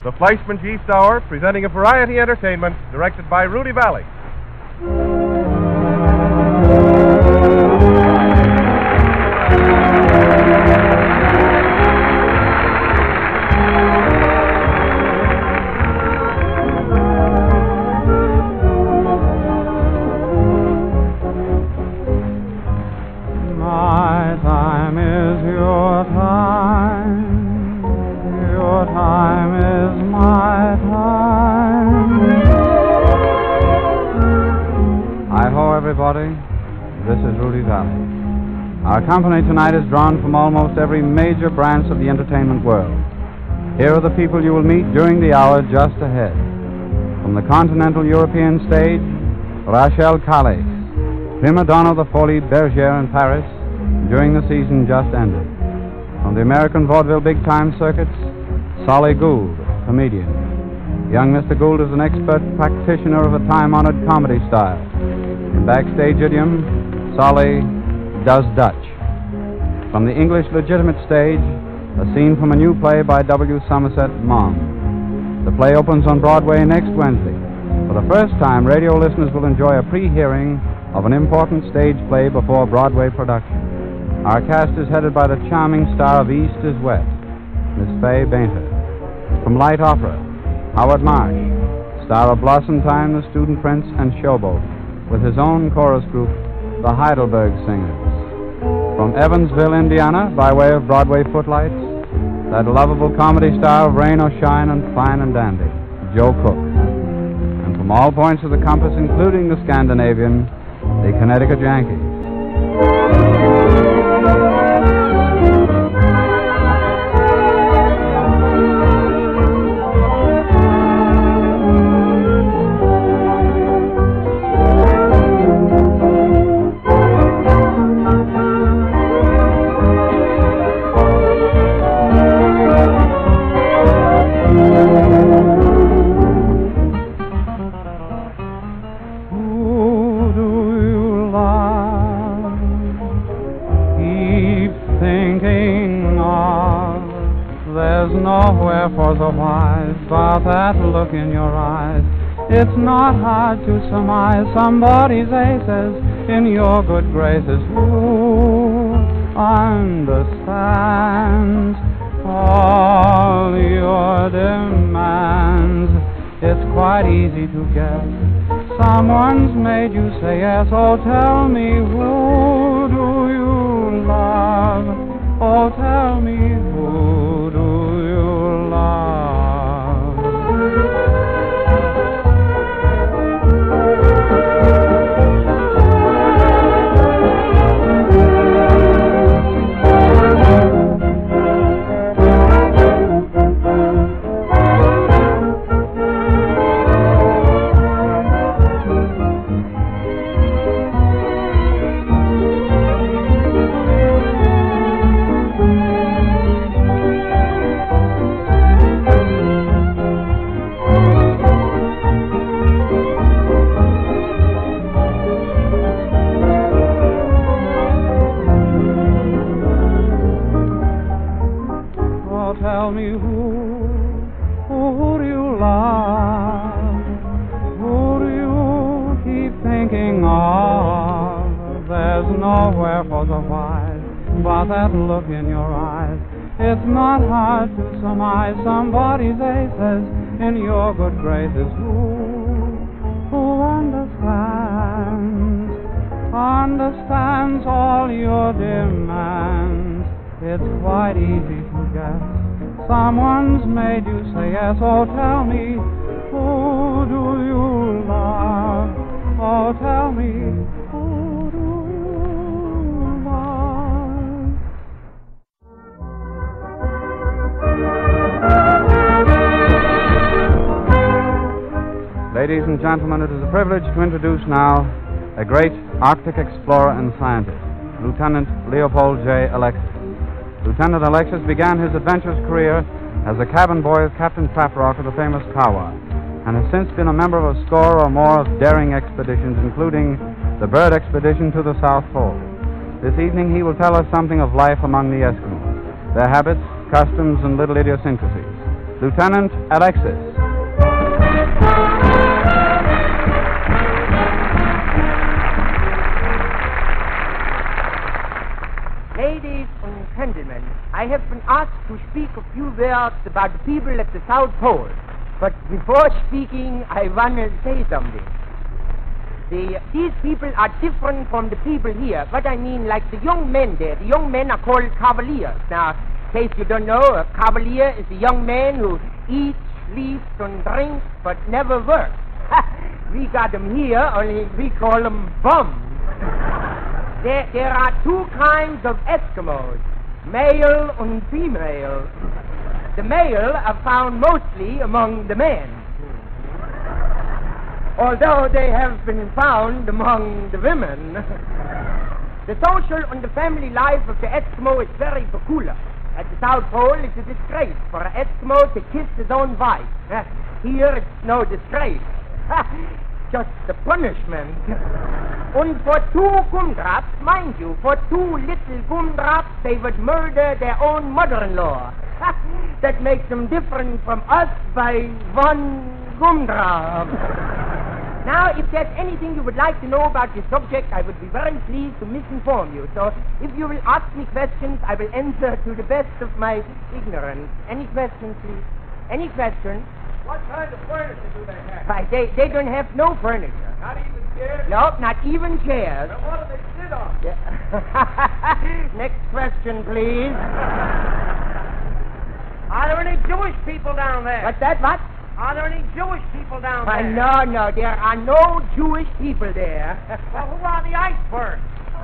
The Fleischman's Yeast Hour, presenting a variety entertainment directed by Rudy Valley. My time is your time. Your time is my time. Hi-ho, everybody. This is Rudy Valley. Our company tonight is drawn from almost every major branch of the entertainment world. Here are the people you will meet during the hour just ahead. From the continental European stage, Rachel Calais, prima donna of the Folies Bergère in Paris during the season just ended. From the American vaudeville big-time circuits, Solly Gould, comedian. Young Mr. Gould is an expert practitioner of a time-honored comedy style. In backstage idiom, Solly does Dutch. From the English legitimate stage, a scene from a new play by W. Somerset Maugham. The play opens on Broadway next Wednesday. For the first time, radio listeners will enjoy a pre-hearing of an important stage play before Broadway production. Our cast is headed by the charming star of East is West, Miss Fay Bainter. From light opera, Howard Marsh, star of Blossom Time, The Student Prince, and Showboat, with his own chorus group, the Heidelberg Singers. From Evansville, Indiana, by way of Broadway footlights, that lovable comedy star of Rain or Shine and Fine and Dandy, Joe Cook. And from all points of the compass, including the Scandinavian, the Connecticut Yankees. Nowhere for the wise, but that look in your eyes. It's not hard to surmise somebody's aces in your good graces. Who understands all your demands? It's quite easy to guess. Someone's made you say yes. Oh, tell me, who do you love? Oh, tell me, who do you love? Tell me, who do you love? Who do you keep thinking of? There's nowhere for the wise, but that look in your eyes. It's not hard to surmise somebody's aces in your good graces. Who understands all your demands? It's quite easy to guess. Someone's made you say yes. Oh, tell me, who do you love? Oh, tell me, who do you love? Ladies and gentlemen, it is a privilege to introduce now a great Arctic explorer and scientist, Lieutenant Leopold J. Alexis. Lieutenant Alexis began his adventurous career as a cabin boy with Captain Klaprock of the famous Kawa, and has since been a member of a score or more of daring expeditions, including the bird expedition to the South Pole. This evening he will tell us something of life among the Eskimos, their habits, customs, and little idiosyncrasies. Lieutenant Alexis. Ladies and gentlemen, I have been asked to speak a few words about the people at the South Pole. But before speaking, I want to say something. These people are different from the people here. What I mean, like the young men there. The young men are called cavaliers. Now, in case you don't know, a cavalier is a young man who eats, sleeps, and drinks, but never works. We got them here, only we call them bums. There are two kinds of Eskimos, male and female. The male are found mostly among the men, although they have been found among the women. The social and the family life of the Eskimo is very peculiar. At the South Pole, it's a disgrace for an Eskimo to kiss his own wife. Here, it's no disgrace. Just the punishment. And for 2 gumdrops, mind you, for 2 little gumdrops, they would murder their own mother-in-law. That makes them different from us by 1 gumdrop. Now, if there's anything you would like to know about this subject, I would be very pleased to misinform you. So, if you will ask me questions, I will answer to the best of my ignorance. Any questions, please? Any questions? What kind of furniture do they have? Why, they don't have no furniture. Not even chairs? Nope, not even chairs. Then what do they sit on? Yeah. Next question, please. Are there any Jewish people down there? What's that? What? Are there any Jewish people down Why, there? no, there are no Jewish people there. Well, who are the icebergs?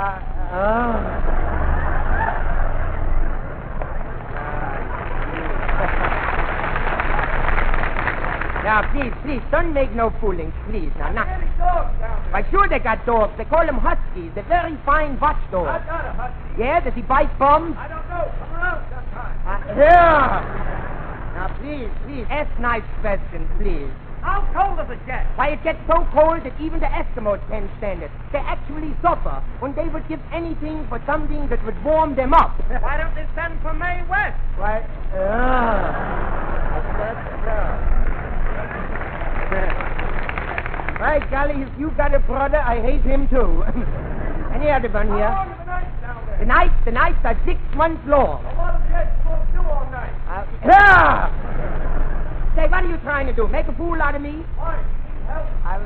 Now, please, don't make no foolings, please. Now, Any dogs down there? Why, sure they got dogs. They call them huskies. They're very fine watchdogs. I've got a husky. Yeah, does he bite bums? I don't know. Come around sometime. Yeah. Now, please, ask nice questions, please. How cold does it get? Why, it gets so cold that even the Eskimos can't stand it. They actually suffer when they would give anything for something that would warm them up. Why don't they send for Mae West? Why, By golly, if you got a brother, I hate him too. Any other one here? How long are the nights down there? The nights are 6 months long. Well, what do the Eskimos do all night? Say, what are you trying to do? Make a fool out of me? Why? Help.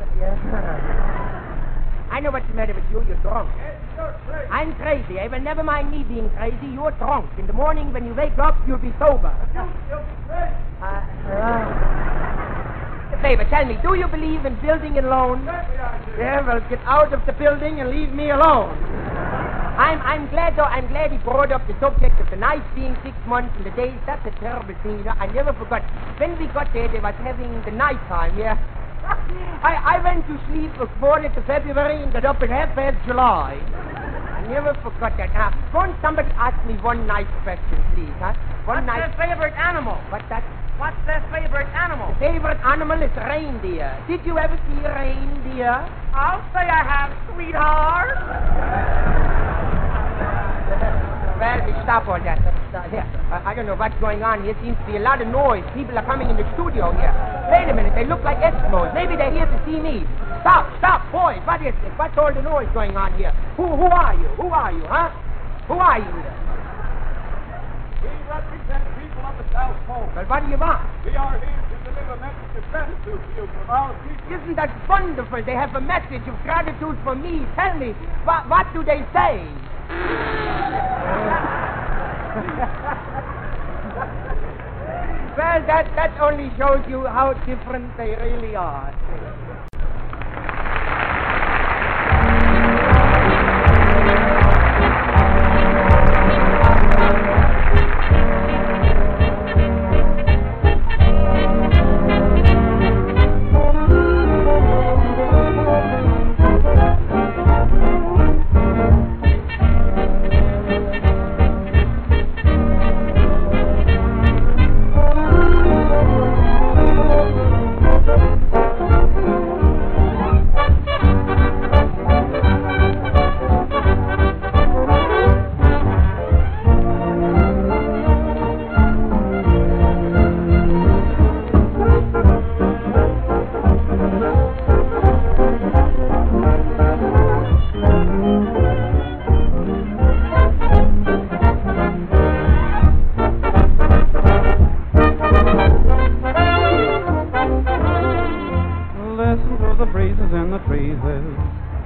I know what's the matter with you. You're drunk. Yes, you're crazy. I'm crazy. But never mind me being crazy. You're drunk. In the morning when you wake up, you'll be sober. You'll be crazy. Favor, tell me, do you believe in building alone? Certainly I do. Yeah, well, get out of the building and leave me alone. I'm glad he brought up the subject of the nights being 6 months and the days. That's a terrible thing, you know. I never forgot. When we got there, they was having the night time, yeah. I went to sleep the 4th of February and got up at half-past July. I never forgot that. Now, won't somebody ask me one nice question, please, huh? What's their favorite animal? What's that? What's their favorite animal? Favorite animal is reindeer. Did you ever see a reindeer? I'll say I have, sweetheart. Well, we stop all that. Here, I don't know what's going on here. Seems to be a lot of noise. People are coming in the studio here. Wait a minute, they look like Eskimos. Maybe they're here to see me. Stop, boys. What is this? What's all the noise going on here? Who are you? Who are you, huh? Who are you? We represent people of the South Pole. Well, what do you want? We are here to deliver a message of gratitude to you from our people. Isn't that wonderful? They have a message of gratitude for me. Tell me, what do they say? Well, that only shows you how different they really are.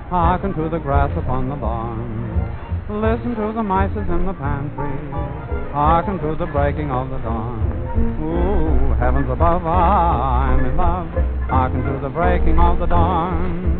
Hearken to the grass upon the lawn. Listen to the mices in the pantry. Hearken to the breaking of the dawn. Ooh, heavens above, I'm in love. Hearken to the breaking of the dawn.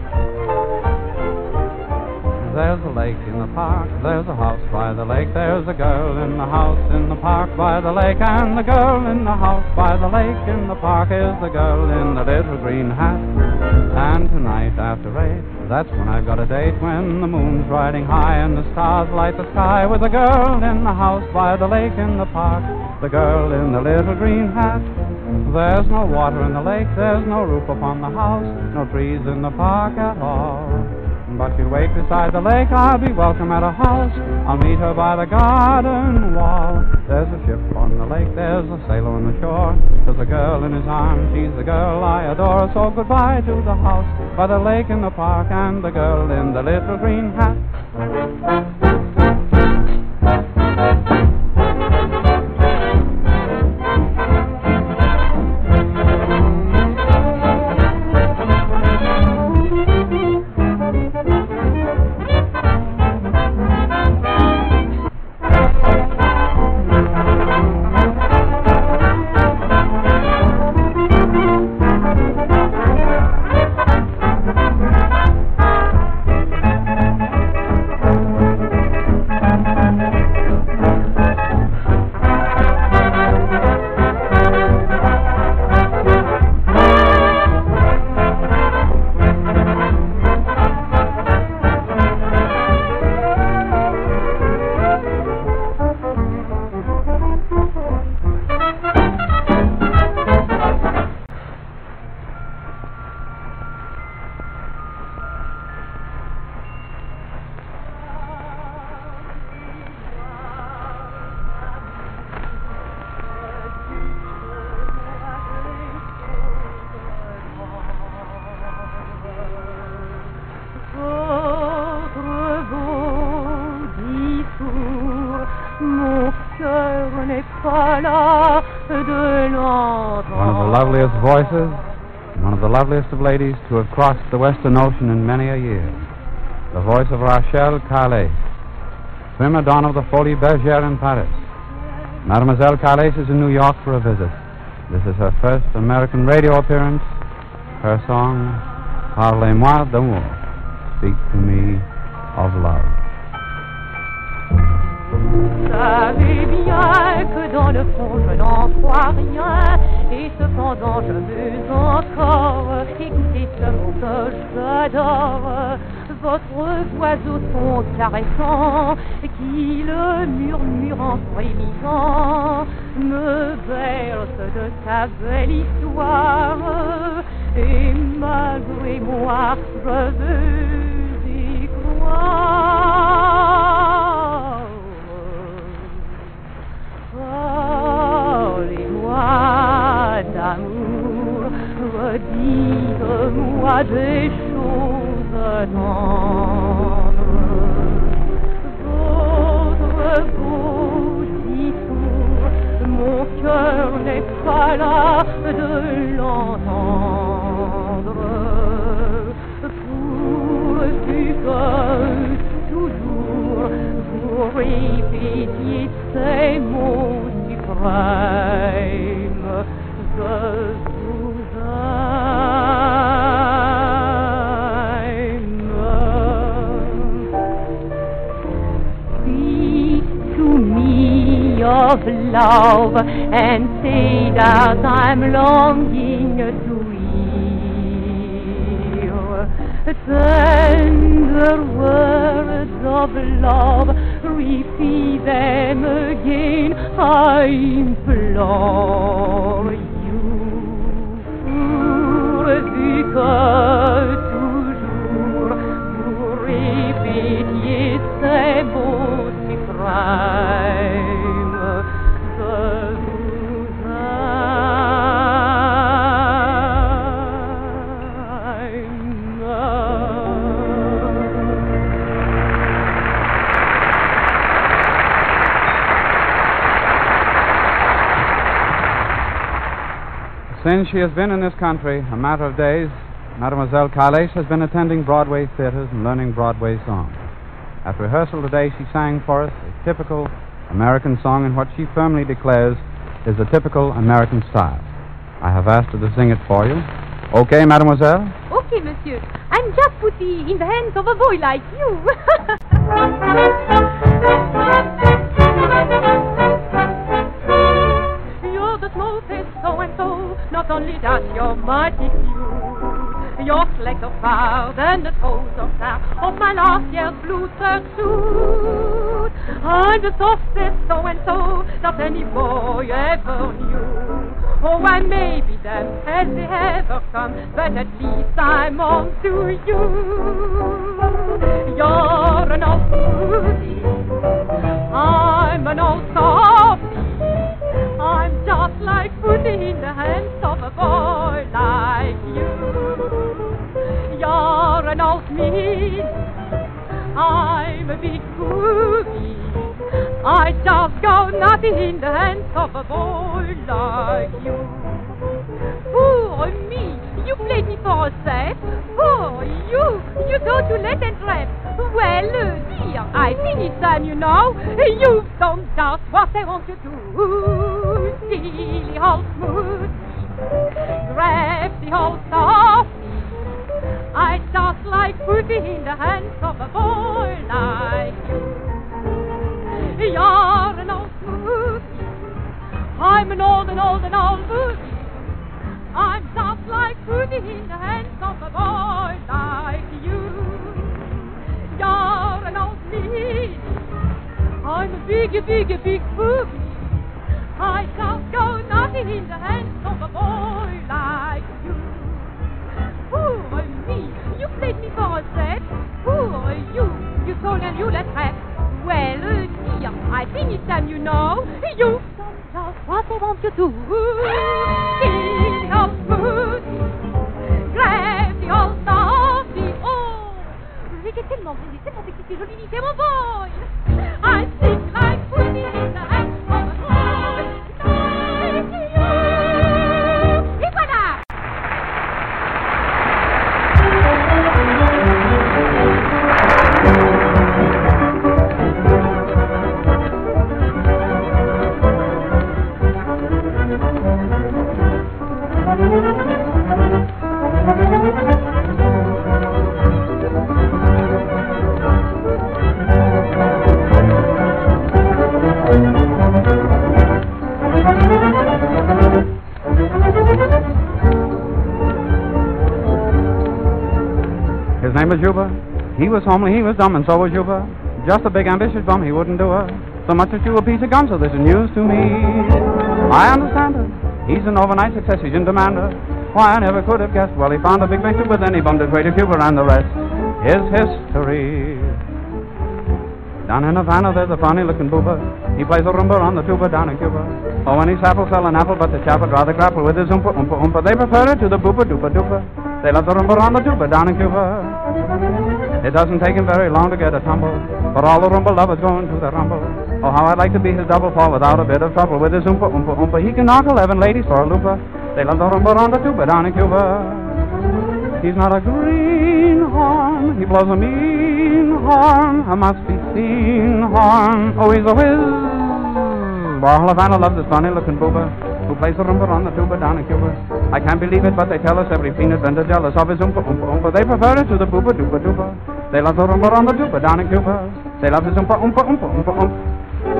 There's a lake in the park, there's a house by the lake. There's a girl in the house in the park by the lake. And the girl in the house by the lake in the park is the girl in the little green hat. And tonight after 8, that's when I've got a date, when the moon's riding high and the stars light the sky, with the girl in the house by the lake in the park, the girl in the little green hat. There's no water in the lake, there's no roof upon the house, no trees in the park at all. But she'll wait beside the lake, I'll be welcome at her house, I'll meet her by the garden wall. There's a ship on the lake, there's a sailor on the shore, there's a girl in his arms, she's the girl I adore. So goodbye to the house by the lake in the park, and the girl in the little green hat. One of the loveliest voices, one of the loveliest of ladies to have crossed the Western Ocean in many a year. The voice of Rachel Calais, prima donna of the Folie Bergère in Paris. Mademoiselle Calais is in New York for a visit. This is her first American radio appearance. Her song, Parlez-moi d'amour, Speak to Me of Love. Savez bien que dans le fond je n'en crois rien, et cependant je veux encore écouter ce mot que j'adore, votre voix au son caressant, qui le murmure en frémissant, me berce de sa belle histoire, et malgré moi je veux y croire. Parlez-moi d'amour, dites-moi des choses tendres. Votre beau discours, mon cœur n'est pas là de l'entendre. Pourvu que toujours vous répétiez ces mots suprêmes, je vous aime. Speak to me of love, and say that I'm longing to hear tender words of love. Repeat them again, I implore you. Pourvu que toujours vous répétiez ces mots suprêmes, je vous aime. Since she has been in this country a matter of days, Mademoiselle Calais has been attending Broadway theaters and learning Broadway songs. At rehearsal today, she sang for us a typical American song in what she firmly declares is a typical American style. I have asked her to sing it for you. Okay, mademoiselle? Okay, monsieur. I'm just put in the hands of a boy like you. You're the small-faced so-and-so. Not only that, you're mighty cute. Your legs are proud and the toes are fat of my last year's blue serge suit. I'm the softest so-and-so that any boy ever knew. Oh, I may be damned has it ever come, but at least I'm on to you. You're an old foodie, I'm an old softie. I'm just like putting in the hands of a boy like you. You're an old me, I'm a big foodie. I just go nothing in the hands of a boy like you. Poor me, you played me for a set. Poor you go to let and trap. Well, dear, I think it's time you know. You've done just what I want you to do. Silly old smoothie, crafty old softie. I just like putting in the hands of a boy like you. You're an old smoothie, I'm an old foodie. I'm just like putting in the hands of a boy like you. You're an old me, I'm a big foodie. I just go nothing in the hands of a boy like you. Poor me, you played me for a set. Poor you told and you let trap. Well, dear, I think it's time you know. You've done just what I want you to. Silly old smoothie, crafty old softie. Oh, j'étais tellement jolie, c'est mon petit joli, c'est mon boy. I think like putting in the hands of a boy like you. Et voilà! His name was Juba. He was homely, he was dumb, and so was Juba. Just a big ambitious bum, he wouldn't do her so much as chew a piece of gum, so this is news to me. I understand her. He's an overnight success, he's in demand her. Why, I never could have guessed. Well, he found a big venture, but then he bummed his way to Cuba, and the rest is history. Down in Havana, there's a funny-looking booba. He plays a rumba on the tuba down in Cuba. Oh, when he's apple selling apple, but the chap would rather grapple with his oompa, oompa, oompa. They prefer it to the booba, doopa, doopa. They love the rumba on the tuba down in Cuba. It doesn't take him very long to get a tumble, but all the rumba lovers going to the rumble. Oh, how I'd like to be his double fall without a bit of trouble with his oompa, oompa, oompa. He can knock 11 ladies for a loopa. They love the rumba on the tuba down in Cuba. He's not a greenhorn, he blows a mean horn, a must-be seen horn. Oh, he's a whiz. Well, Havana loves this funny-looking booba who plays the rumba on the tuba down in Cuba. I can't believe it, but they tell us every peanut vendor jealous of his oompa, oompa, oompa. They prefer it to the booba, dooba, dooba. They love the rumba on the tuba down in Cuba. They love his oompa, oompa, oompa, oompa, oompa.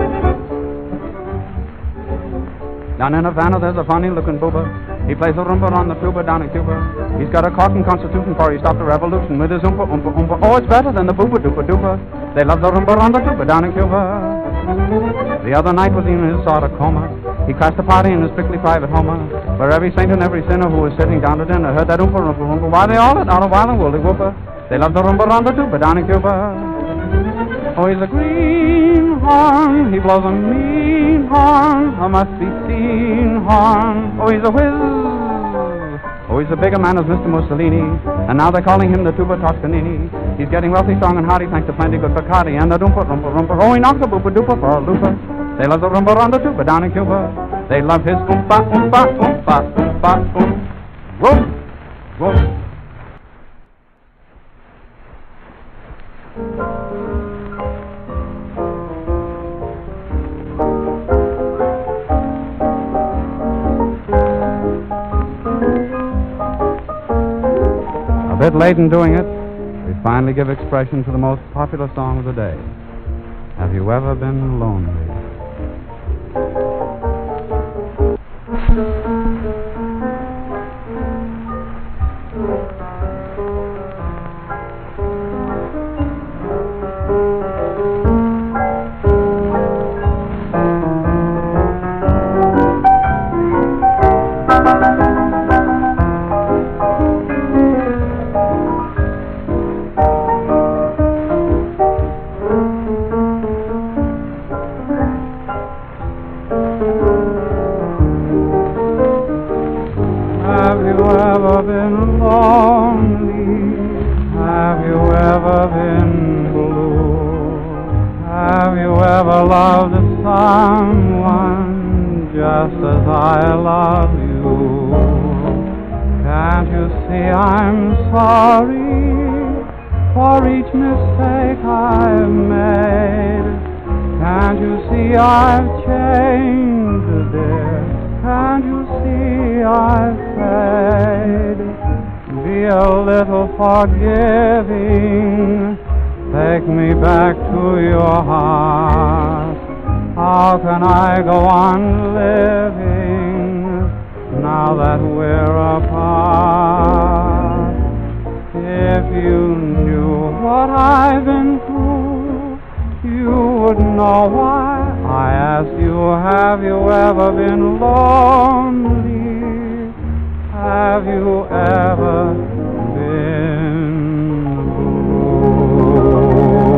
Down in Havana, there's a funny-looking booba. He plays the rumba on the tuba down in Cuba. He's got a cotton constitution for he stopped the revolution with his oompa, oompa, oompa. Oh, it's better than the booba, dooba, dooba. They love the rumba on the tuba down in Cuba. The other night was in his sort of coma. He crashed a party in his strictly private home, where every saint and every sinner who was sitting down to dinner heard that oompa, oompa, oompa. Why, they all let out a wild and woolly whooper. They love the rumba on the tuba down in Cuba. Oh, he's a greenhorn, he blows a mean horn, a must-be-seen horn. Oh, he's a whiz. Oh, he's a bigger man as Mr. Mussolini, and now they're calling him the Tuba Toscanini. He's getting wealthy, strong, and hearty thanks to plenty good Bacardi and the doompa, rumpa, rumpa. Oh, he knocks a boopa doopa for a looper. They love the rumba on the tuba down in Cuba. They love his oompa, oompa, oompa, oompa, oompa. Whoop, whoop. bit late in doing it, we finally give expression to the most popular song of the day. Have you ever been lonely? Have you ever been lonely? Have you ever been blue? Have you ever loved someone just as I love you? Can't you see I'm sorry for each mistake I've made? Can't you see I've changed, dear? Can't you see I've prayed? Be a little forgiving. Take me back to your heart. How can I go on living now that we're apart? If you knew what I've been through, you would know why I ask you, have you ever been lonely? Have you ever been blue?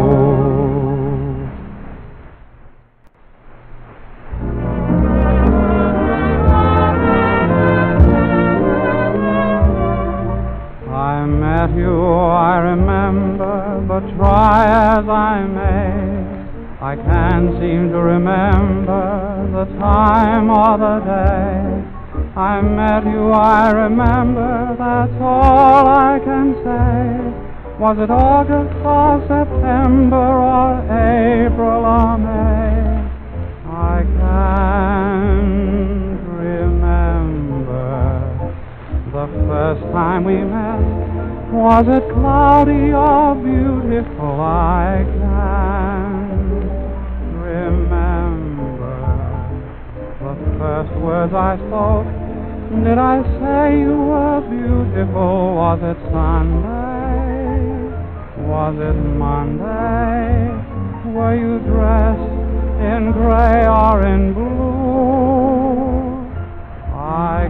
I met you, I remember, but try as I may, I can't seem to remember the time or the day. I met you, I remember, that's all I can say. Was it August or September or April or May? I can't remember the first time we met. Was it cloudy or beautiful? I can't remember the first words I spoke. Did I say you were beautiful? Was it Sunday? Was it Monday? Were you dressed in gray or in blue? I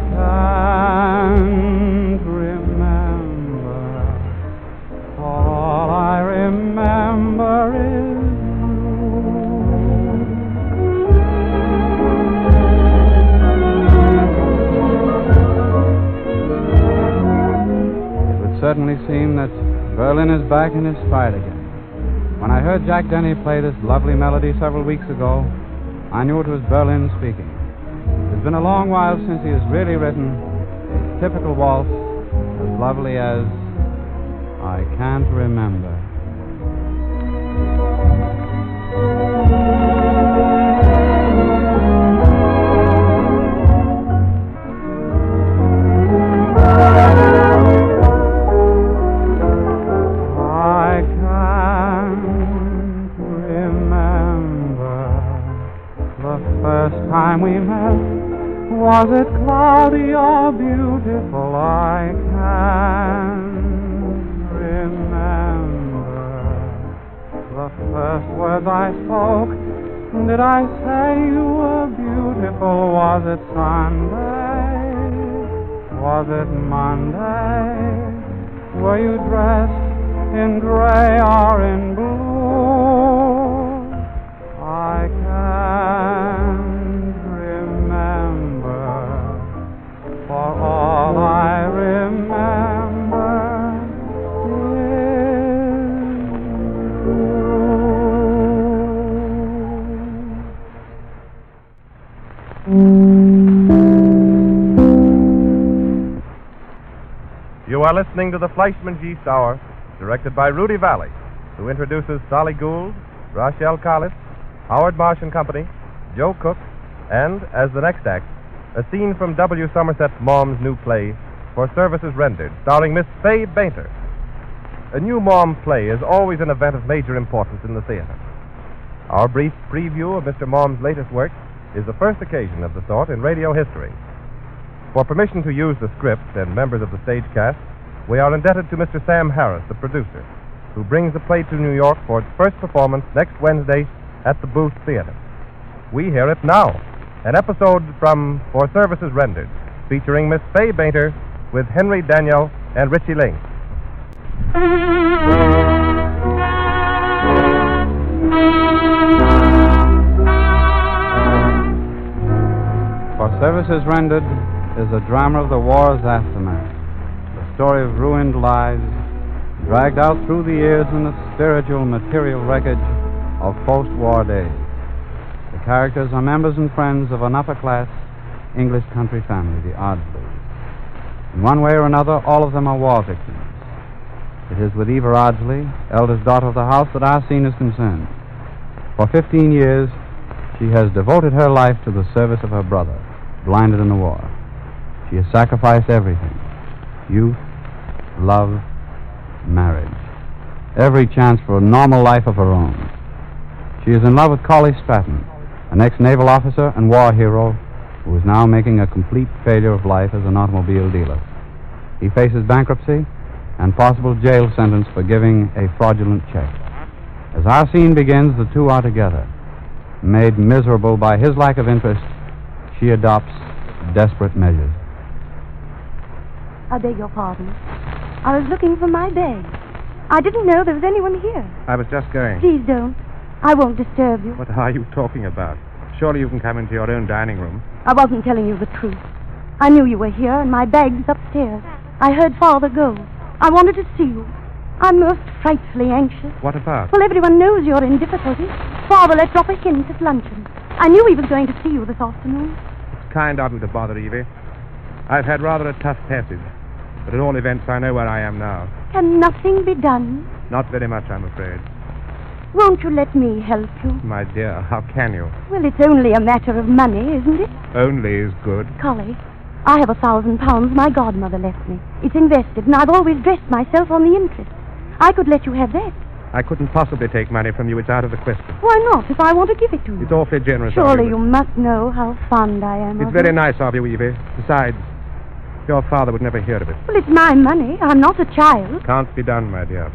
can't remember. All I remember is certainly seem that Berlin is back in his stride again. When I heard Jack Denny play this lovely melody several weeks ago, I knew it was Berlin speaking. It's been a long while since he has really written a typical waltz as lovely as I Can't Remember. Time we met, was it cloudy or beautiful? I can't remember the first words I spoke. Did I say you were beautiful? Was it Sunday? Was it Monday? Were you dressed in gray or in blue? I can't remember, for all I remember is You are listening to the Fleischman G. Hour, directed by Rudy Valley, who introduces Solly Gould, Rachel Collis, Howard Marsh and Company, Joe Cook, and, as the next act, a scene from W. Somerset Maugham's new play, For Services Rendered, starring Miss Faye Bainter. a new Maugham play is always an event of major importance in the theater. Our brief preview of Mr. Maugham's latest work is the first occasion of the sort in radio history. For permission to use the script and members of the stage cast, we are indebted to Mr. Sam Harris, the producer, who brings the play to New York for its first performance next Wednesday at the Booth Theater. We hear it now, an episode from For Services Rendered, featuring Miss Fay Bainter with Henry Daniel and Richie Ling. For Services Rendered is a drama of the war's aftermath, the story of ruined lives, dragged out through the years in the spiritual, material wreckage of post-war days. The characters are members and friends of an upper-class English country family, the Ardsleys. In one way or another, all of them are war victims. It is with Eva Ardsley, eldest daughter of the house, that our scene is concerned. For 15 years, she has devoted her life to the service of her brother, blinded in the war. She has sacrificed everything: youth, love, marriage, every chance for a normal life of her own. She is in love with Collie Stratton, an ex-naval officer and war hero who is now making a complete failure of life as an automobile dealer. He faces bankruptcy and possible jail sentence for giving a fraudulent check. As our scene begins, the two are together. Made miserable by his lack of interest, she adopts desperate measures. I beg your pardon. I was looking for my bag. I didn't know there was anyone here. I was just going. Please don't. I won't disturb you. What are you talking about? Surely you can come into your own dining room. I wasn't telling you the truth. I knew you were here, and my bag's upstairs. I heard Father go. I wanted to see you. I'm most frightfully anxious. What about? Well, everyone knows you're in difficulty. Father let drop a hint at luncheon. I knew he was going to see you this afternoon. It's kind of you to bother, Evie. I've had rather a tough passage. But at all events, I know where I am now. Can nothing be done? Not very much, I'm afraid. Won't you let me help you? My dear, how can you? Well, it's only a matter of money, isn't it? Only is good. Collie, I have £1,000 my godmother left me. It's invested, and I've always dressed myself on the interest. I could let you have that. I couldn't possibly take money from you. It's out of the question. Why not, if I want to give it to you? It's awfully generous of Surely you. you must know how fond I am It's of very you. nice of you, Evie. Besides, your father would never hear of it. Well, it's my money. I'm not a child. Can't be done, my dear.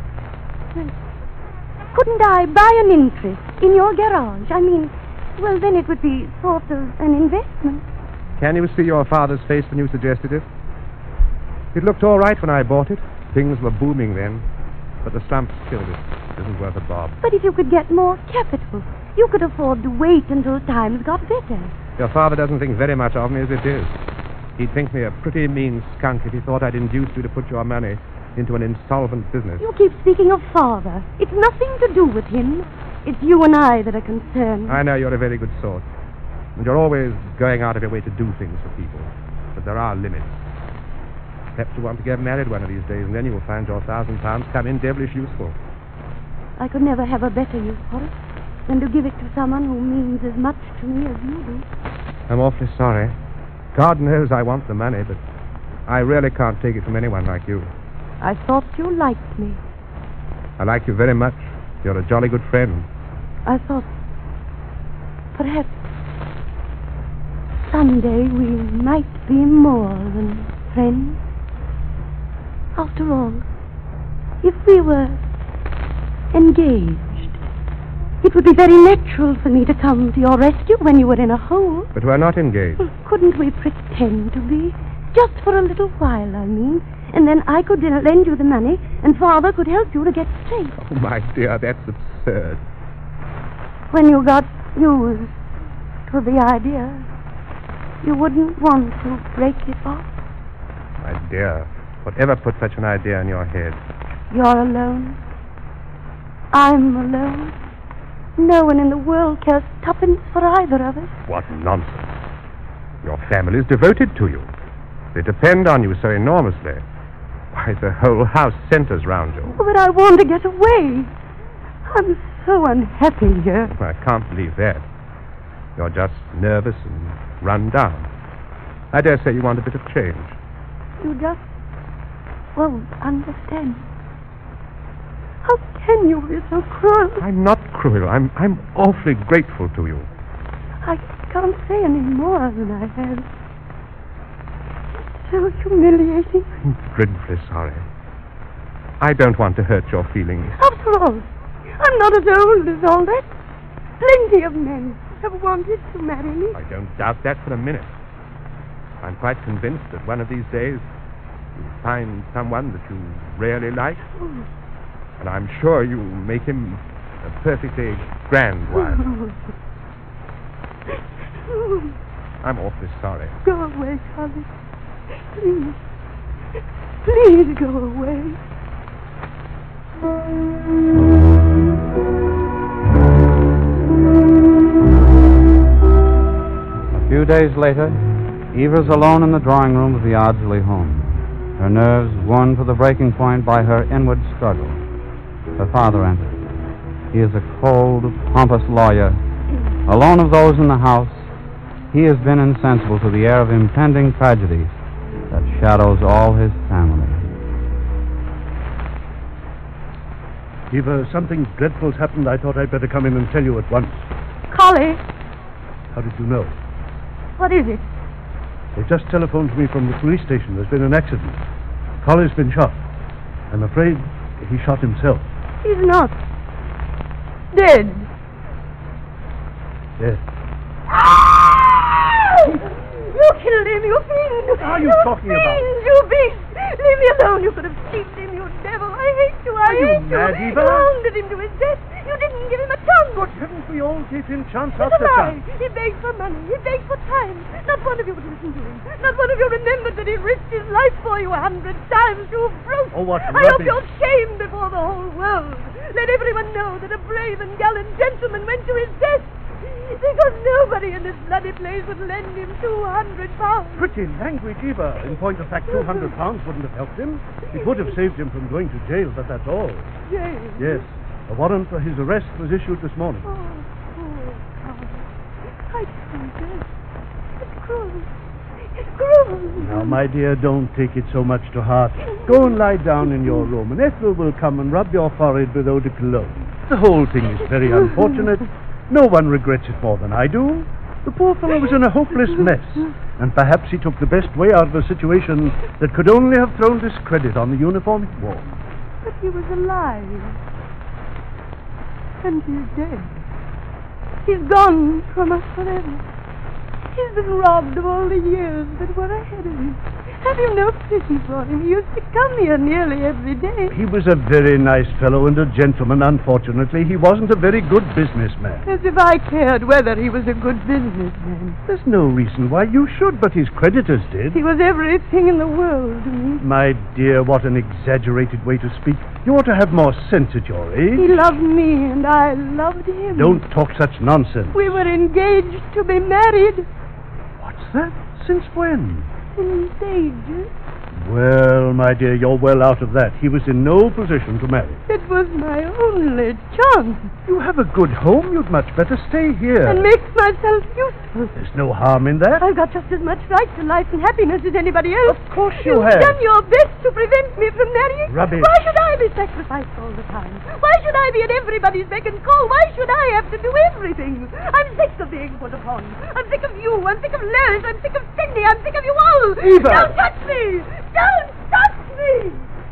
Couldn't I buy an interest in your garage? I mean, well, then it would be sort of an investment. Can you see your father's face when you suggested it? It looked all right when I bought it. Things were booming then. But the slumps killed it. It isn't worth a bob. But if you could get more capital, you could afford to wait until times got better. Your father doesn't think very much of me as it is. He'd think me a pretty mean skunk if he thought I'd induce you to put your money into an insolvent business. You keep speaking of Father. It's nothing to do with him. It's you and I that are concerned. I know you're a very good sort. And you're always going out of your way to do things for people. But there are limits. Perhaps you want to get married one of these days, and then you'll find your £1,000 come in devilish useful. I could never have a better use for it than to give it to someone who means as much to me as you do. I'm awfully sorry. God knows I want the money, but I really can't take it from anyone like you. I thought you liked me. I like you very much. You're a jolly good friend. I thought perhaps someday we might be more than friends. After all, if we were engaged, it would be very natural for me to come to your rescue when you were in a hole. But we're not engaged. Couldn't we pretend to be? Just for a little while, I mean. And then I could lend you the money, and Father could help you to get straight. Oh, my dear, that's absurd. When you got used to the idea, you wouldn't want to break it off. My dear, whatever put such an idea in your head? You're alone. I'm alone. No one in the world cares tuppence for either of us. What nonsense. Your family's devoted to you. They depend on you so enormously. Why, the whole house centers round you. Oh, but I want to get away. I'm so unhappy here. I can't believe that. You're just nervous and run down. I dare say you want a bit of change. You just won't understand. How can you be so cruel? I'm not cruel. I'm awfully grateful to you. I can't say any more than I have. It's so humiliating. I'm dreadfully sorry. I don't want to hurt your feelings. After all, I'm not as old as all that. Plenty of men have wanted to marry me. I don't doubt that for a minute. I'm quite convinced that one of these days you'll find someone that you really like. Oh. And I'm sure you'll make him a perfectly grand wife. I'm awfully sorry. Go away, Colin. Please. Please go away. A few days later, Eva's alone in the drawing room of the Ardsley home, her nerves worn to the breaking point by her inward struggle. Her father entered. He is a cold, pompous lawyer. Alone of those in the house, he has been insensible to the air of impending tragedy that shadows all his family. Eva, something dreadful's happened. I thought I'd better come in and tell you at once. Collie, How did you know? what is it? They just telephoned to me from the police station. There's been an accident. Collie's been shot. I'm afraid he shot himself. He's not. Dead. Yes. You killed him, you fiend! What are you talking about? You beast! Leave me alone. You could have seen him, you devil. I hate you. I hate you. Mad, Eva? You hounded him to his death. You didn't give him a chance. But haven't we all gave him chance It's a after lie. chance? He begged for money. He begged for time. Not one of you would listen to him. Not one of you remembered that he risked his life for you 100 times. You brute. Oh, what I hope rubbish. you're shamed before the whole world. Let everyone know that a brave and gallant gentleman went to his death. Because nobody in this bloody place would lend him £200. Pretty language, Eva. In point of fact, £200 wouldn't have helped him. It would have saved him from going to jail, but that's all. Jail? Yes. A warrant for his arrest was issued this morning. Oh, poor Carl. I can't do it. It's cruel. It's cruel. Now, my dear, don't take it so much to heart. Go and lie down in your room, and Ethel will come and rub your forehead with eau de cologne. The whole thing is very unfortunate. No one regrets it more than I do. The poor fellow was in a hopeless mess, and perhaps he took the best way out of a situation that could only have thrown discredit on the uniform he wore. But he was alive. And he's dead. He's gone from us forever. He's been robbed of all the years that were ahead of him. Have you no pity for him? He used to come here nearly every day. He was a very nice fellow and a gentleman. Unfortunately, he wasn't a very good businessman. As if I cared whether he was a good businessman. There's no reason why you should, but his creditors did. He was everything in the world to me. My dear, what an exaggerated way to speak. You ought to have more sense at your age. He loved me and I loved him. Don't talk such nonsense. We were engaged to be married. What's that? Since when? In stages. Well, my dear, you're well out of that. He was in no position to marry. It was my only chance. You have a good home. You'd much better stay here. And make myself useful. There's no harm in that. I've got just as much right to life and happiness as anybody else. Of course you You've have. done your best to prevent me from marrying. Rubbish. Why should I be sacrificed all the time? Why should I be at everybody's beck and call? Why should I have to do everything? I'm sick of being put upon. I'm sick of you. I'm sick of Lois. I'm sick of Cindy. I'm sick of you all. Eva! Don't touch me! Don't touch me!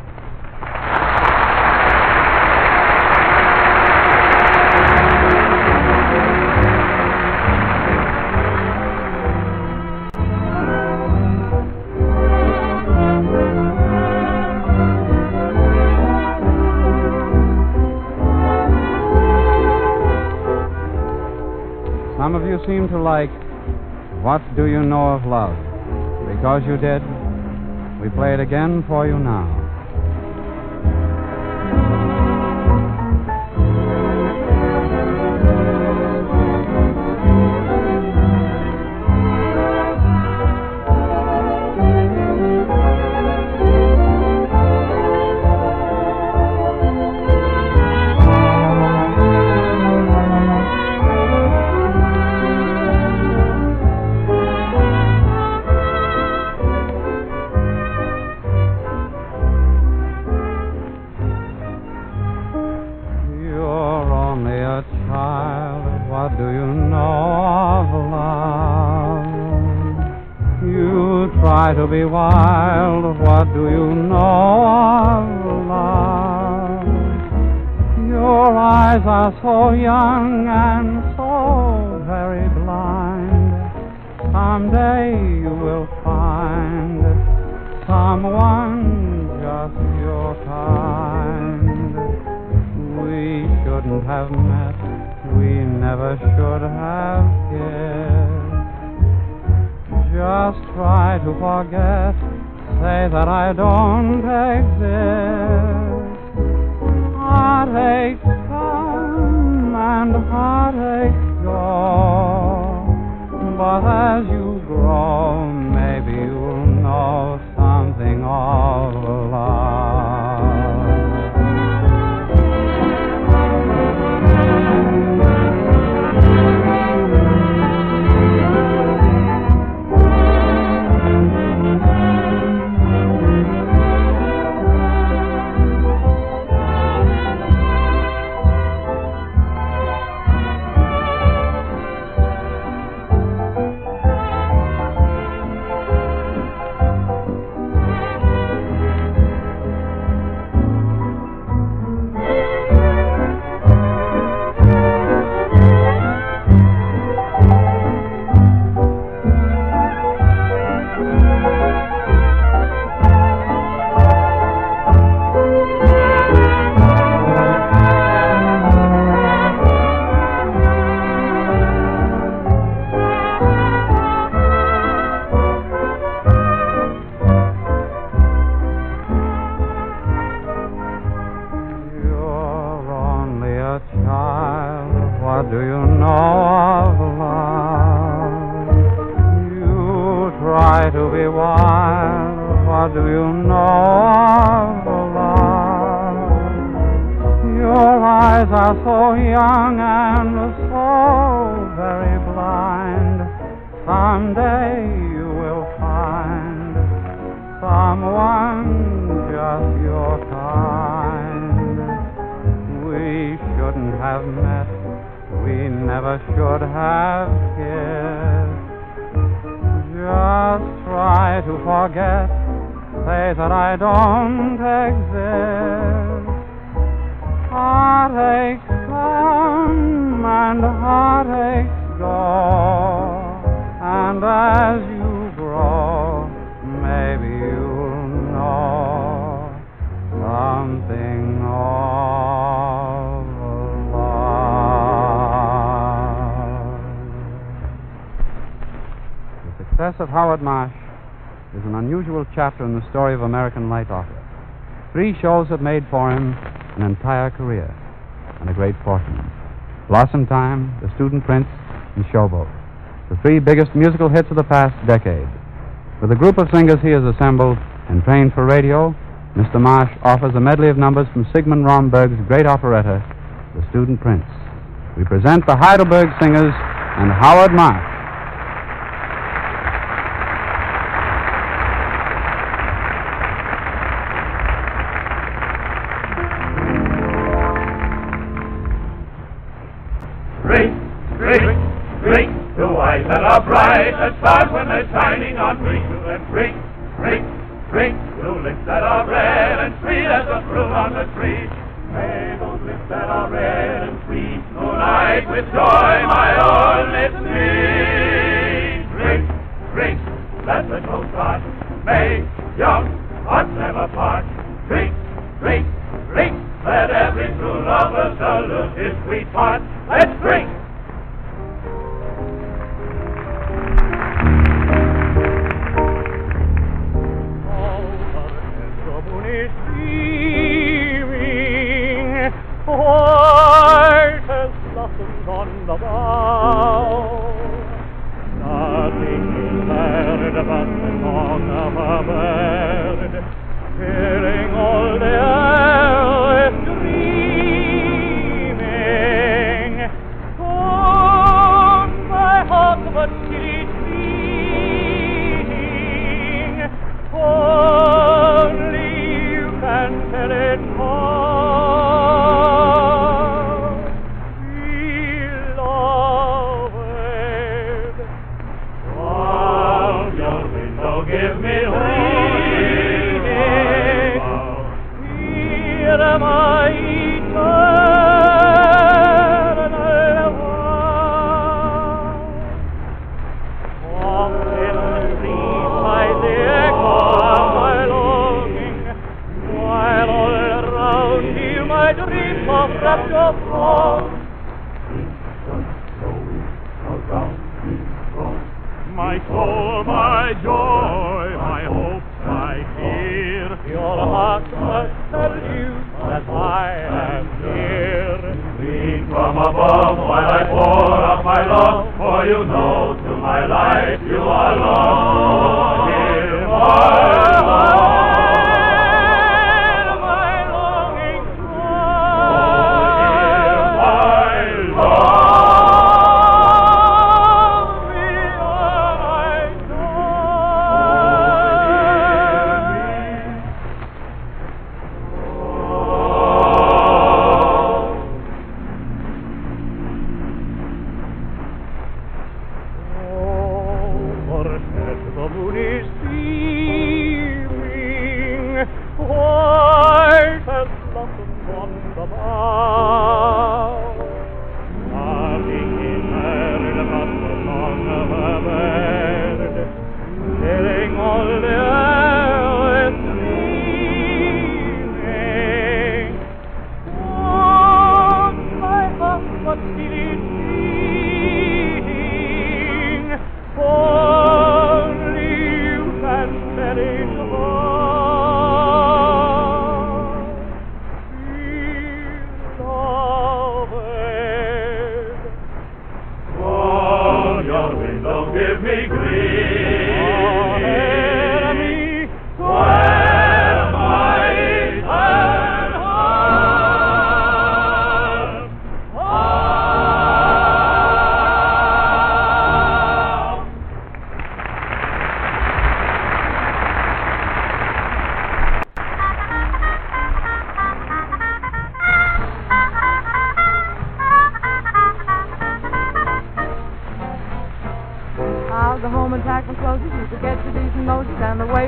Some of you seem to like What Do You Know of Love? Because you did, we play it again for you now. be wild. What do you know of love? Your eyes are so young and so very blind. Someday you will find someone just your kind. We shouldn't have met, we never should have kissed. Just try to forget, say that I don't exist. Heartaches come and heartaches go, but as you grow, maybe you'll know something of love. The success of Howard Marsh is an unusual chapter in the story of American light opera. 3 shows have made for him an entire career and a great fortune. Blossom Time, The Student Prince, and Showboat, the 3 biggest musical hits of the past decade. With a group of singers he has assembled and trained for radio, Mr. Marsh offers a medley of numbers from Sigmund Romberg's great operetta, The Student Prince. We present the Heidelberg Singers and Howard Marsh. Bright as stars when they're shining on me, and drink, drink, drink, to lips that are red and sweet as the fruit on the tree. May those lips that are red and sweet unite with joy my own lips meet. Drink, drink, let the toast start. May young hearts never part. Drink, drink, drink, let every true lover salute his sweetheart. Let's drink. White as blossoms on the bough, nothing is heard but the song of a bird, filling all the air with dreaming.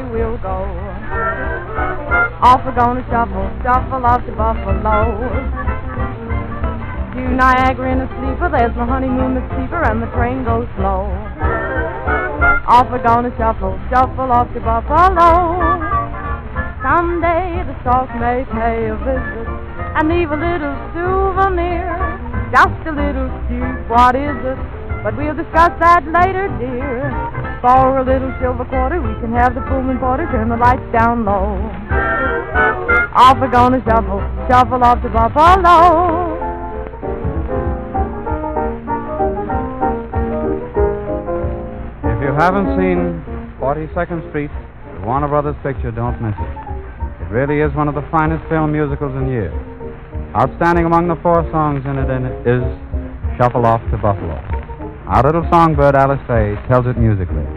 we'll go. Off we're gonna shuffle, shuffle off to Buffalo. To Niagara in a sleeper, there's no honeymoon that's cheaper, and the train goes slow. Off we're gonna shuffle, shuffle off to Buffalo. Someday the stalk may pay a visit and leave a little souvenir, just a little cute, what is it? But we'll discuss that later, dear. For a little silver quarter, we can have the Pullman porter turn the lights down low. Off we're gonna shuffle, shuffle off to Buffalo. If you haven't seen 42nd Street, the Warner Brothers picture, don't miss it. It really is one of the finest film musicals in years. Outstanding among the 4 songs in it is Shuffle Off to Buffalo. Our little songbird, Alice Faye, tells it musically.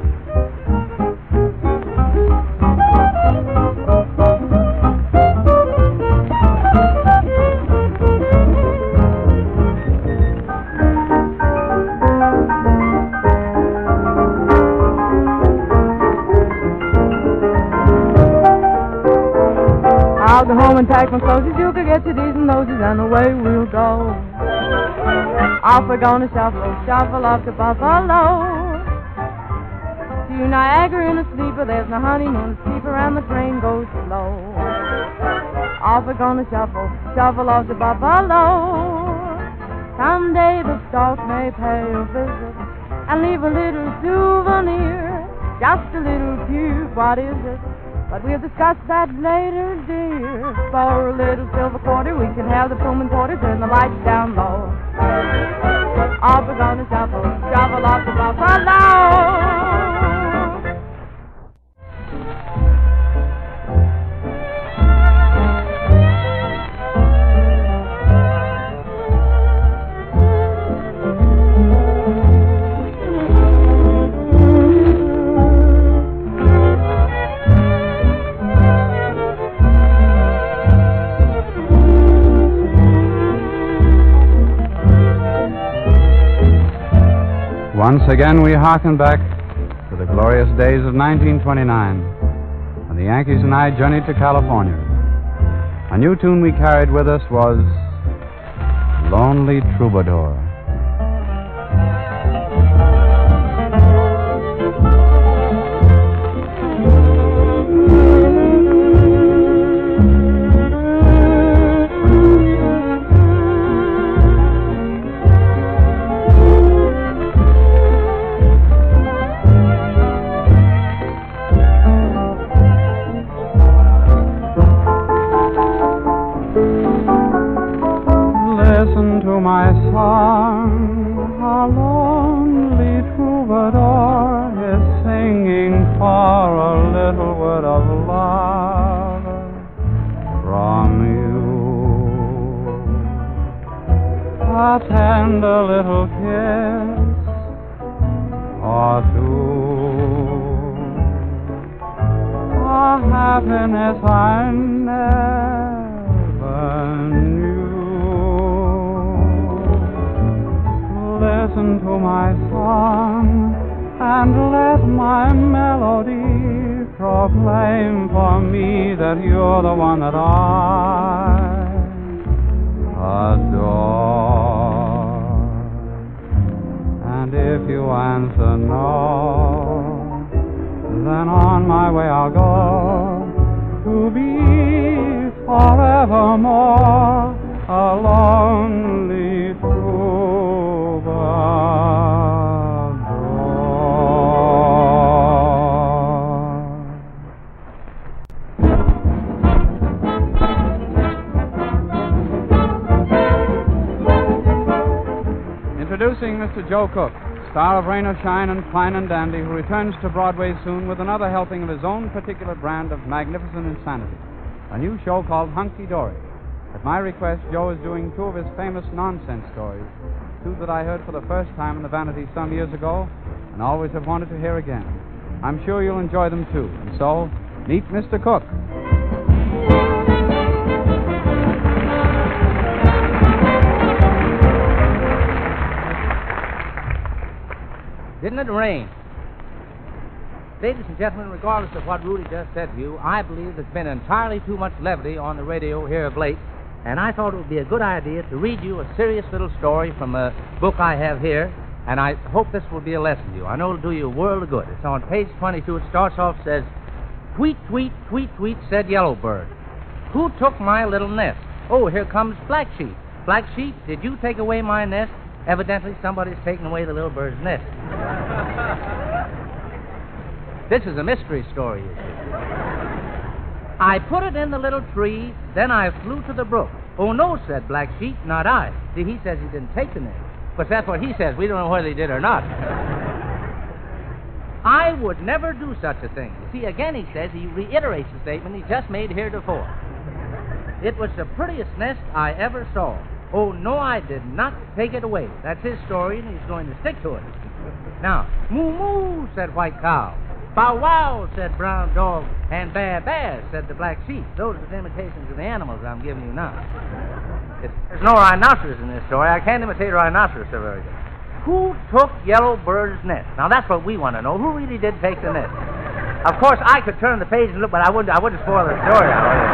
I'll go home and pack my clothes. You can get your D's and noses, and away we'll go. Off we're gonna shuffle, shuffle off to Buffalo. To Niagara in a sleeper, there's no honeymoon sleeper, and the train goes slow. Off we're gonna shuffle, shuffle off to Buffalo. Someday the stalk may pay a visit and leave a little souvenir, just a little cute, what is it? But we'll discuss that later, dear. For a little silver quarter, we can have the Pullman porter turn the lights down low. Off we're gonna shuffle, shuffle off to Buffalo. Once again, we hearken back to the glorious days of 1929, when the Yankees and I journeyed to California. A new tune we carried with us was Lonely Troubadour. Listen to my song, a lonely troubadour is singing for a little word of love from you. A tender little kiss or two, a happiness I never knew. Listen to my song and let my melody proclaim for me that you're the one that I adore. And if you answer no, then on my way I'll go to be forevermore a lonely Introducing Mr. Joe Cook, star of Rain or Shine and Fine and Dandy, who returns to Broadway soon with another helping of his own particular brand of magnificent insanity, a new show called Hunky Dory. At my request, Joe is doing 2 of his famous nonsense stories, 2 that I heard for the first time in the Vanity some years ago and always have wanted to hear again. I'm sure you'll enjoy them too. And so, meet Mr. Cook. Didn't it rain? Ladies and gentlemen, regardless of what Rudy just said to you, I believe there's been entirely too much levity on the radio here of late, and I thought it would be a good idea to read you a serious little story from a book I have here, and I hope this will be a lesson to you. I know it'll do you a world of good. It's on page 22. It starts off, says, "Tweet, tweet, tweet, tweet," said Yellowbird. "Who took my little nest? Oh, here comes Black Sheep. Black Sheep, did you take away my nest?" Evidently, somebody's taken away the little bird's nest. This is a mystery story, you see. "I put it in the little tree, then I flew to the brook." "Oh, no," said Black Sheep, "not I." See, he says he didn't take the nest. But that's what he says. We don't know whether he did or not. "I would never do such a thing." See, again, he says, he reiterates the statement he just made heretofore. "It was the prettiest nest I ever saw." "Oh, no, I did not take it away." That's his story, and he's going to stick to it. Now, "Moo, moo," said White Cow. "Bow, wow," said Brown Dog. And "Baa, baa," said the Black Sheep. Those are the imitations of the animals I'm giving you now. There's no rhinoceros in this story. I can't imitate a rhinoceros so very good. Who took Yellowbird's nest? Now, that's what we want to know. Who really did take the nest? Of course, I could turn the page and look, but I wouldn't spoil the story.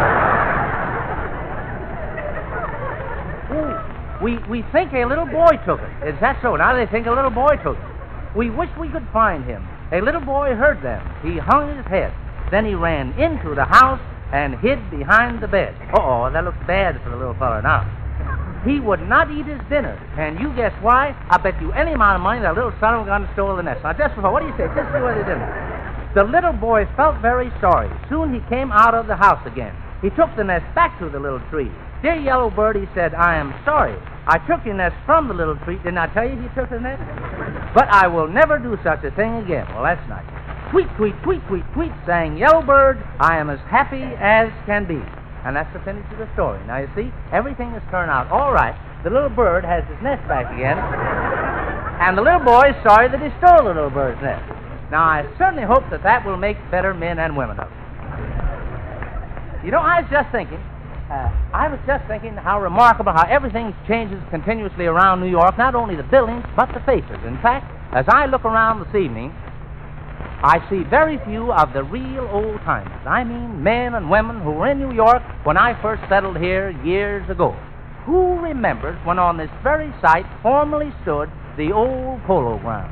We think a little boy took it. Is that so? Now they think a little boy took it. We wish we could find him. A little boy heard them. He hung his head. Then he ran into the house and hid behind the bed. Uh-oh, that looks bad for the little fella now. He would not eat his dinner. And you guess why? I bet you any amount of money that little son of a gun stole the nest. Now, just before, what do you say? Just see what he did. The little boy felt very sorry. Soon he came out of the house again. He took the nest back to the little tree. "Dear Yellowbird," he said, "I am sorry. I took your nest from the little tree. Didn't I tell you he took the nest? But I will never do such a thing again." Well, that's nice. "Tweet, tweet, tweet, tweet, tweet," sang Yellowbird. "I am as happy as can be." And that's the finish of the story. Now, you see, everything has turned out all right. The little bird has his nest back again. And the little boy is sorry that he stole the little bird's nest. Now, I certainly hope that that will make better men and women of us. You know, I was just thinking how remarkable, how everything changes continuously around New York, not only the buildings, but the faces. In fact, as I look around this evening, I see very few of the real old-timers. I mean men and women who were in New York when I first settled here years ago. Who remembers when on this very site formerly stood the old Polo Grounds?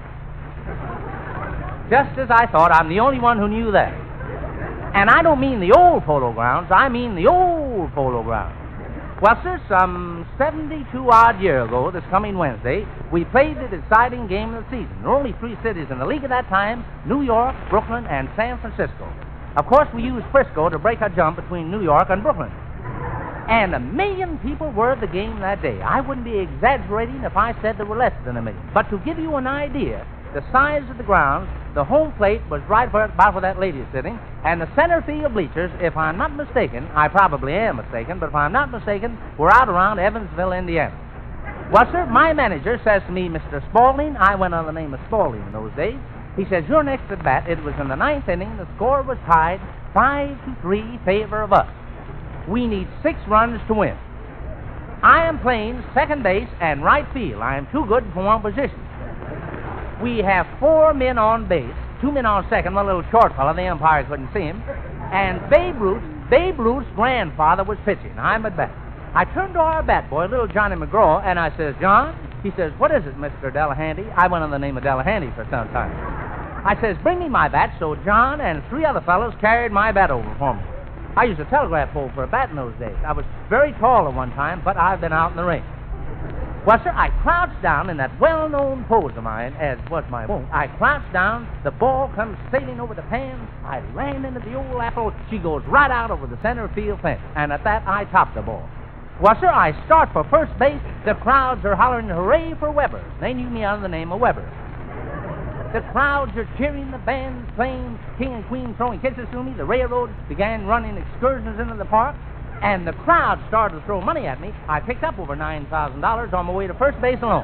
Just as I thought, I'm the only one who knew that. And I don't mean the old Polo Grounds, I mean the old Polo Grounds. Well, sir, some 72-odd years ago, this coming Wednesday, we played the deciding game of the season. There were only 3 cities in the league at that time: New York, Brooklyn, and San Francisco. Of course, we used Frisco to break a jump between New York and Brooklyn. And 1 million people were at the game that day. I wouldn't be exaggerating if I said there were less than 1 million. But to give you an idea, the size of the grounds, the home plate was right about where that lady is sitting, and the center field bleachers, if I'm not mistaken, I probably am mistaken, but if I'm not mistaken, were out around Evansville, Indiana. Well, sir, my manager says to me, "Mr. Spaulding," I went on the name of Spaulding in those days, he says, "Your next at bat." It was in the 9th inning. The score was tied 5-3 favor of us. We need 6 runs to win. I am playing second base and right field. I am too good for one position. We have 4 men on base, 2 men on second, one little short fellow, the umpire couldn't see him, and Babe Ruth's grandfather was pitching. I'm at bat. I turned to our bat boy, little Johnny McGraw, and I says, "John?" He says, "What is it, Mr. Delahanty?" I went on the name of Delahanty for some time. I says, "Bring me my bat." So John and 3 other fellows carried my bat over for me. I used a telegraph pole for a bat in those days. I was very tall at one time, but I've been out in the ring. Well, sir, I crouched down in that well-known pose of mine, as was my wont. I crouched down, the ball comes sailing over the pan, I ran into the old apple, she goes right out over the center field fence, and at that I topped the ball. Well, sir, I start for first base, the crowds are hollering, "Hooray for Weber." They knew me under the name of Weber. The crowds are cheering, the band's playing, King and Queen throwing kisses to me, the railroad began running excursions into the park, and the crowd started to throw money at me. I picked up over $9,000 on my way to first base alone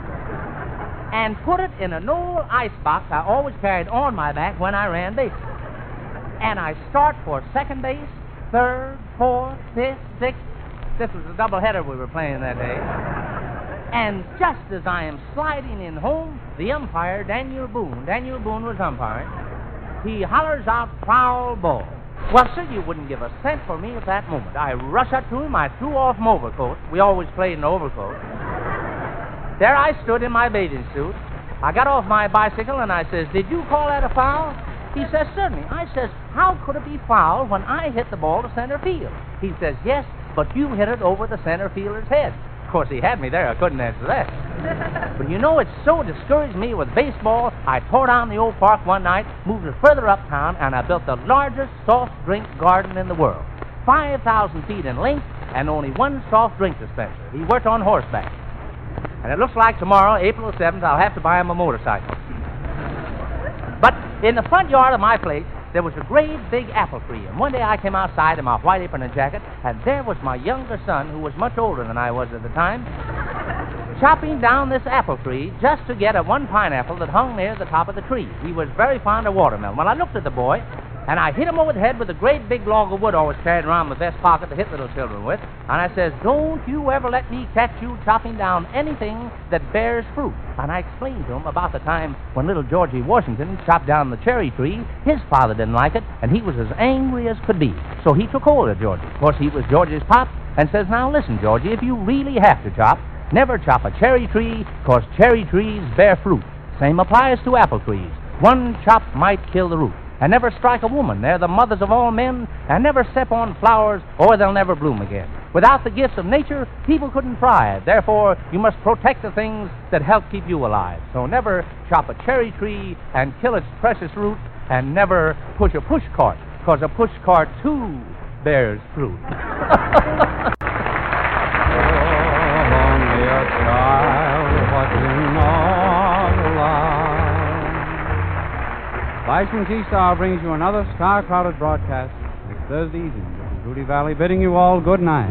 and put it in an old icebox I always carried on my back when I ran bases. And I start for second base, third, fourth, fifth, sixth. This was a doubleheader we were playing that day. And just as I am sliding in home, the umpire, Daniel Boone was umpiring, he hollers out, "Foul ball." Well, sir, you wouldn't give a cent for me at that moment. I rushed up to him. I threw off my overcoat. We always played in overcoat. There I stood in my bathing suit. I got off my bicycle and I says, "Did you call that a foul?" He says, "Certainly." I says, "How could it be foul when I hit the ball to center field?" He says, "Yes, but you hit it over the center fielder's head." Of course, he had me there. I couldn't answer that. But you know, it so discouraged me with baseball, I tore down the old park one night, moved it further uptown, and I built the largest soft drink garden in the world. 5,000 feet in length and only one soft drink dispenser. He worked on horseback. And it looks like tomorrow, April 7th, I'll have to buy him a motorcycle. But in the front yard of my place, there was a great big apple tree. And one day I came outside in my white apron and jacket, and there was my younger son, who was much older than I was at the time, chopping down this apple tree just to get at one pineapple that hung near the top of the tree. He was very fond of watermelon. Well, I looked at the boy, and I hit him over the head with a great big log of wood I always carried around my vest pocket to hit little children with. And I says, "Don't you ever let me catch you chopping down anything that bears fruit." And I explained to him about the time when little Georgie Washington chopped down the cherry tree. His father didn't like it, and he was as angry as could be. So he took hold of Georgie. Of course, he was Georgie's pop, and says, "Now listen, Georgie, if you really have to chop, never chop a cherry tree, 'cause cherry trees bear fruit. Same applies to apple trees. One chop might kill the root. And never strike a woman. They're the mothers of all men. And never step on flowers, or they'll never bloom again. Without the gifts of nature, people couldn't thrive. Therefore, you must protect the things that help keep you alive. So never chop a cherry tree and kill its precious root, and never push a push cart, 'cause a push cart, too, bears fruit." Only a child watching all along. Fleischman G-Star brings you another star-crowded broadcast next Thursday evening. This is Rudy Valley bidding you all good night.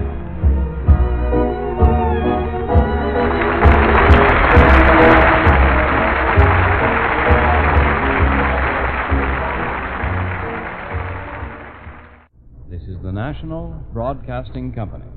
This is the National Broadcasting Company.